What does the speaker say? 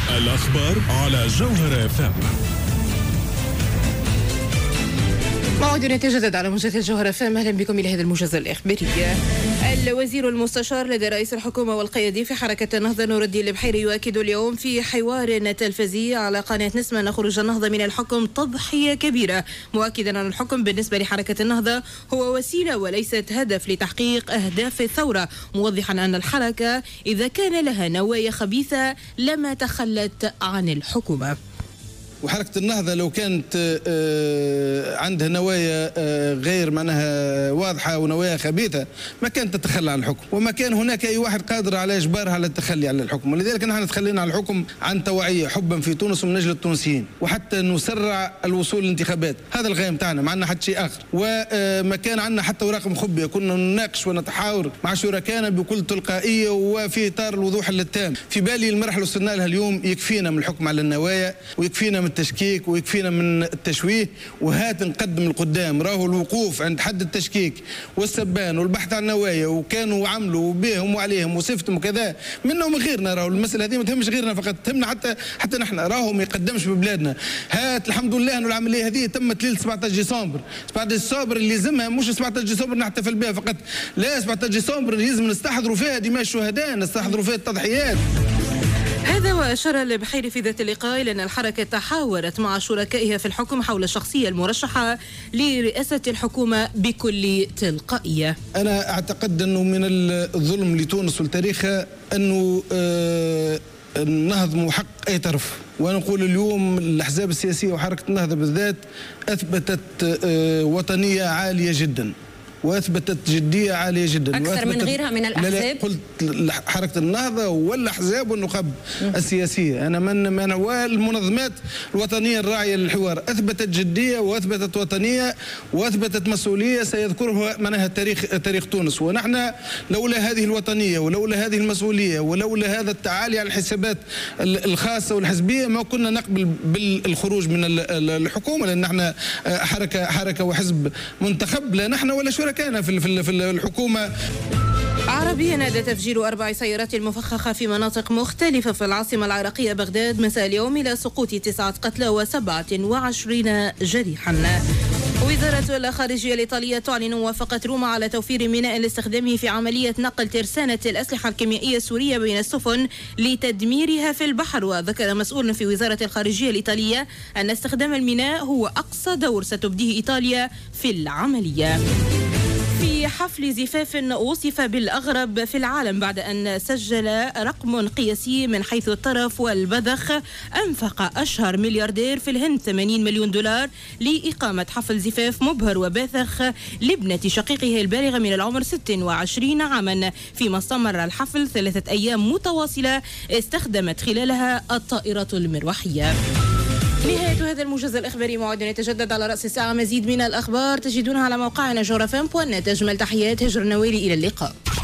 الأخبار على جوهر FM. موعدنا يتجدد على موجة الجوهر FM. أهلا بكم إلى هذا الموجز الإخباري. الوزير المستشار لدى رئيس الحكومة والقيادي في حركة النهضة نور الدين البحيري يؤكد اليوم في حوار تلفزيوني على قناة نسمة أن خروج النهضة من الحكم تضحية كبيرة، مؤكدا أن الحكم بالنسبة لحركة النهضة هو وسيلة وليست هدف لتحقيق أهداف الثورة، موضحا أن الحركة إذا كان لها نوايا خبيثة لما تخلت عن الحكومة. وحركة النهضة لو كانت عندها نوايا غير معناها واضحة ونوايا خبيثة ما كانت تتخلى عن الحكم، وما كان هناك أي واحد قادر على إجبارها على التخلي عن الحكم، ولذلك نحن تخلينا عن الحكم عن توعية حبا في تونس ومن أجل التونسيين، وحتى نسرع الوصول للانتخابات. هذا الغاية متاعنا، ما عندنا حتى شيء آخر، وما كان عندنا حتى أوراق مخبية، كنا نناقش ونتحاور مع شركائنا بكل تلقائية وفي إطار الوضوح التام. في بالي المرحلة اللي وصلنا لها اليوم يكفينا من الحكم على النوايا، ويكفينا من التشكيك، ويكفينا من التشويه، وهات نقدم القدام. راهو الوقوف عند حد التشكيك والسبان والبحث عن النوايا وكانوا عملوا بهم وعليهم وصفتهم وكذا منهم غيرنا. راهو المسألة هذه ما تهمش غيرنا فقط، تهمنا حتى نحن. راهو ما يقدمش ببلادنا. هات الحمد لله انه العملية هذه تمت ليلة 17 ديسمبر. 17 ديسمبر اللي يلزمها مش 17 ديسمبر نحتفل بها فقط، لا، 17 ديسمبر يلزم نستحضروا فيها دماء الشهداء، نستحضروا فيها التضحيات. هذا وأشار البحيري في ذات اللقاء إلى أن الحركة تحاورت مع شركائها في الحكم حول الشخصية المرشحة لرئاسة الحكومة بكل تلقائية. أنا أعتقد أنه من الظلم لتونس ولتاريخها أنه نهضموا حق أي طرف، وأنا نقول اليوم الأحزاب السياسية وحركة النهضة بالذات أثبتت وطنية عالية جدا، واثبتت جديه عاليه جدا اكثر من غيرها من الاحزاب. قلت حركه النهضه والاحزاب والنقاب السياسيه، انا من والمنظمات الوطنيه الراعيه للحوار اثبتت جديه واثبتت وطنيه واثبتت مسؤوليه سيذكرها معناها تاريخ تونس. ونحن لولا هذه الوطنيه ولولا هذه المسؤوليه ولولا هذا التعالي على الحسابات الخاصه والحزبيه ما كنا نقبل بالخروج من الحكومه، لان نحن حركه وحزب منتخب، لا نحن ولا شركاء كان في الحكومة. عربية نادى تفجير 4 سيارات مفخخة في مناطق مختلفة في العاصمة العراقية بغداد مساء اليوم إلى سقوط 9 قتلى و27 جريحا. وزارة الخارجية الإيطالية تعلن موافقة روما على توفير ميناء لاستخدامه في عملية نقل ترسانة الأسلحة الكيميائية السورية بين السفن لتدميرها في البحر. وذكر مسؤول في وزارة الخارجية الإيطالية أن استخدام الميناء هو أقصى دور ستبديه إيطاليا في العملية. في حفل زفاف وصف بالأغرب في العالم بعد أن سجل رقم قياسي من حيث الطرف والبذخ، أنفق أشهر ملياردير في الهند 80 مليون دولار لإقامة حفل زفاف مبهر وباثخ لابنة شقيقه البالغة من العمر 26 عاما، فيما استمر الحفل 3 أيام متواصلة استخدمت خلالها الطائرة المروحية. نهاية هذا الموجز الإخباري. موعدنا يتجدد على رأس الساعة. مزيد من الأخبار تجدونها على موقعنا جوهر FM. أجمل تحيات هجر النوالي، إلى اللقاء.